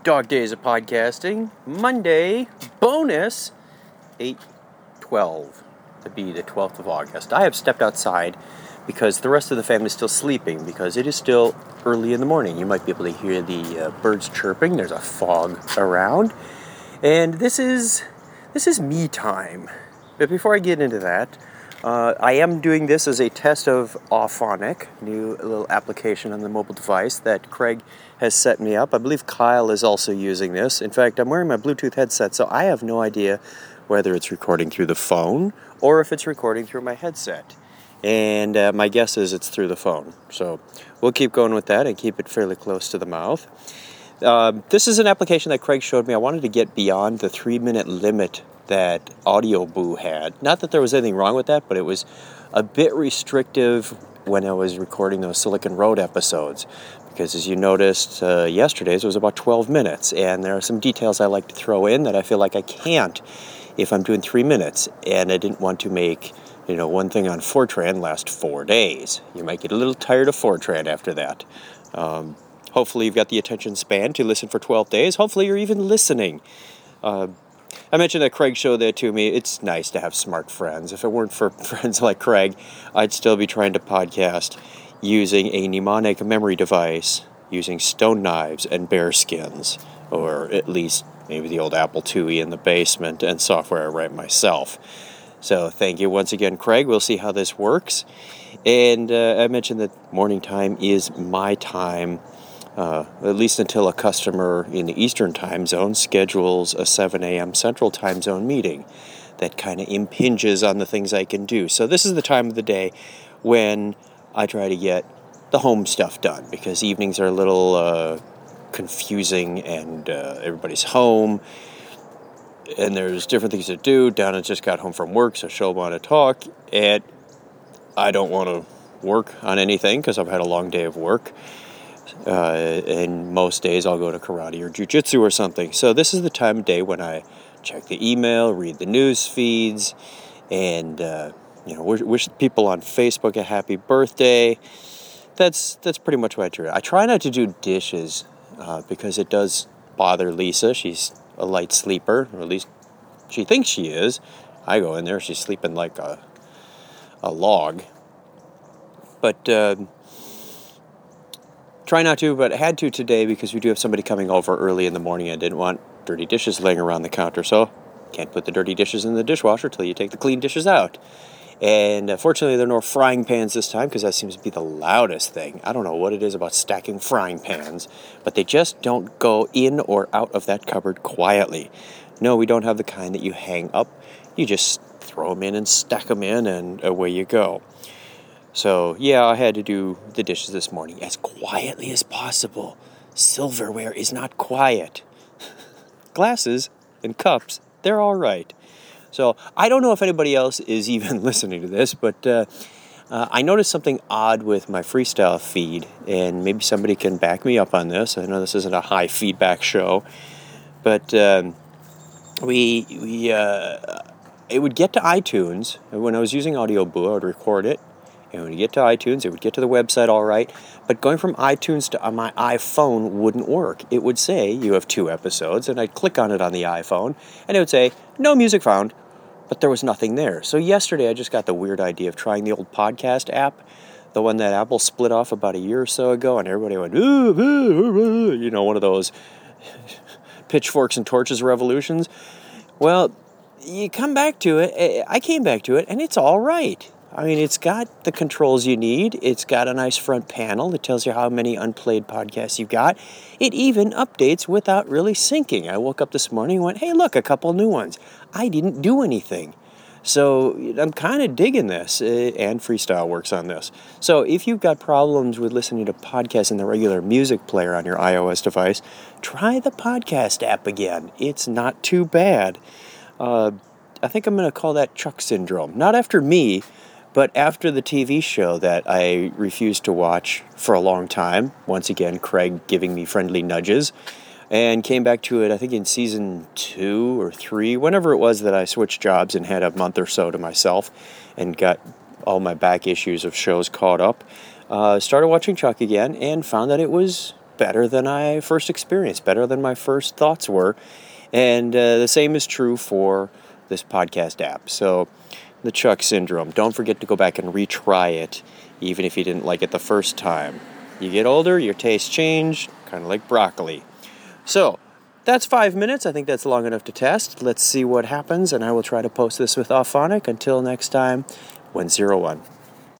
Dog Days of Podcasting, Monday, bonus, 8/12, to be the 12th of August. I have stepped outside because the rest of the family is still sleeping, because it is still early in the morning. You might be able to hear the birds chirping. There's a fog around, and this is me time. But before I get into that, I am doing this as a test of Auphonic, new little application on the mobile device that Craig has set me up. I believe Kyle is also using this. In fact, I'm wearing my Bluetooth headset, so I have no idea whether it's recording through the phone or if it's recording through my headset. And my guess is it's through the phone. So we'll keep going with that and keep it fairly close to the mouth. This is an application that Craig showed me. I wanted to get beyond the 3-minute limit that Audioboo had. Not that there was anything wrong with that, but it was a bit restrictive when I was recording those Silicon Road episodes. Because as you noticed yesterday's, it was about 12 minutes. And there are some details I like to throw in that I feel like I can't if I'm doing 3 minutes. And I didn't want to make, one thing on Fortran last 4 days. You might get a little tired of Fortran after that. Hopefully you've got the attention span to listen for 12 days. Hopefully you're even listening. I mentioned that Craig showed that to me. It's nice to have smart friends. If it weren't for friends like Craig, I'd still be trying to podcast using a mnemonic memory device, using stone knives and bear skins, or at least maybe the old Apple IIe in the basement and software I write myself. So thank you once again, Craig. We'll see how this works. And I mentioned that morning time is my time, at least until a customer in the Eastern time zone schedules a 7 a.m. Central time zone meeting. That kind of impinges on the things I can do. So this is the time of the day when I try to get the home stuff done, because evenings are a little confusing and everybody's home and there's different things to do. Donna just got home from work, so she'll want to talk, and I don't want to work on anything because I've had a long day of work. And most days I'll go to karate or jiu-jitsu or something. So this is the time of day when I check the email, read the news feeds, and wish people on Facebook a happy birthday. That's pretty much what I do. I try not to do dishes because it does bother Lisa. She's a light sleeper, or at least she thinks she is. I go in there, she's sleeping like a log. But try not to, but I had to today because we do have somebody coming over early in the morning. I didn't want dirty dishes laying around the counter, so can't put the dirty dishes in the dishwasher till you take the clean dishes out. And fortunately, there are no frying pans this time, because that seems to be the loudest thing. I don't know what it is about stacking frying pans, but they just don't go in or out of that cupboard quietly. No, we don't have the kind that you hang up. You just throw them in and stack them in, and away you go. So, yeah, I had to do the dishes this morning as quietly as possible. Silverware is not quiet. Glasses and cups, they're all right. So, I don't know if anybody else is even listening to this, but I noticed something odd with my freestyle feed, and maybe somebody can back me up on this. I know this isn't a high feedback show, but it would get to iTunes. When I was using Audioboo, I would record it. And when you get to iTunes, it would get to the website all right. But going from iTunes to my iPhone wouldn't work. It would say, you have 2 episodes, and I'd click on it on the iPhone, and it would say, no music found, but there was nothing there. So yesterday, I just got the weird idea of trying the old podcast app, the one that Apple split off about a year or so ago, and everybody went, one of those pitchforks and torches revolutions. Well, you come back to it, I came back to it, and it's all right. I mean, it's got the controls you need. It's got a nice front panel that tells you how many unplayed podcasts you've got. It even updates without really syncing. I woke up this morning and went, hey, look, a couple new ones. I didn't do anything. So I'm kind of digging this, and Freestyle works on this. So if you've got problems with listening to podcasts in the regular music player on your iOS device, try the podcast app again. It's not too bad. I think I'm going to call that Chuck syndrome. Not after me, but after the TV show that I refused to watch for a long time, once again, Craig giving me friendly nudges, and came back to it, I think in season 2 or 3, whenever it was that I switched jobs and had a month or so to myself and got all my back issues of shows caught up. Started watching Chuck again and found that it was better than I first experienced, better than my first thoughts were. And the same is true for this podcast app. So the Chuck Syndrome, don't forget to go back and retry it, even if you didn't like it the first time. You get older, your tastes change, kind of like broccoli. So that's 5 minutes. I think that's long enough to test. Let's see what happens, and I will try to post this with Auphonic. Until next time, 101.